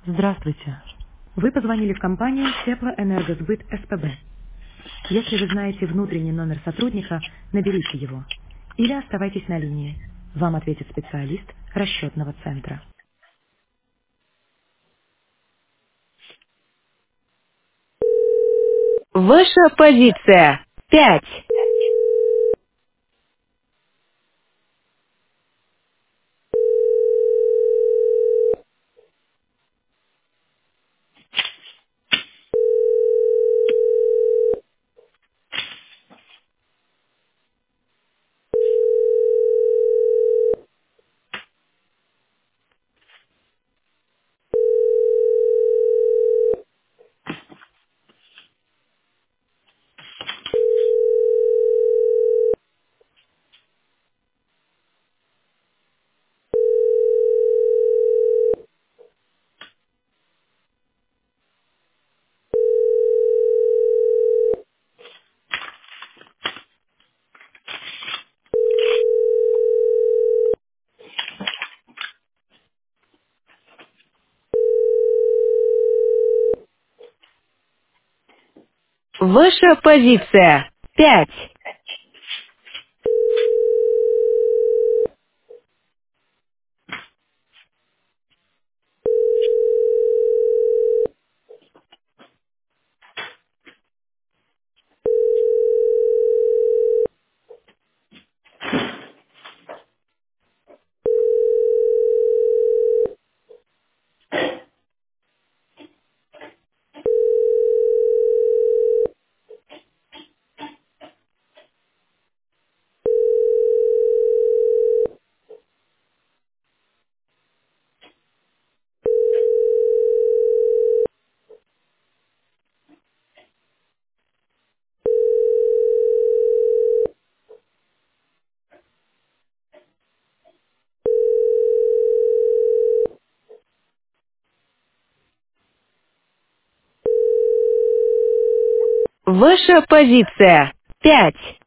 Здравствуйте. Вы позвонили в компанию Теплоэнергосбыт СПБ. Если вы знаете внутренний номер сотрудника, наберите его. Или оставайтесь на линии. Вам ответит специалист расчетного центра. Ваша позиция. 5. Ваша позиция. 5. Ваша позиция. 5.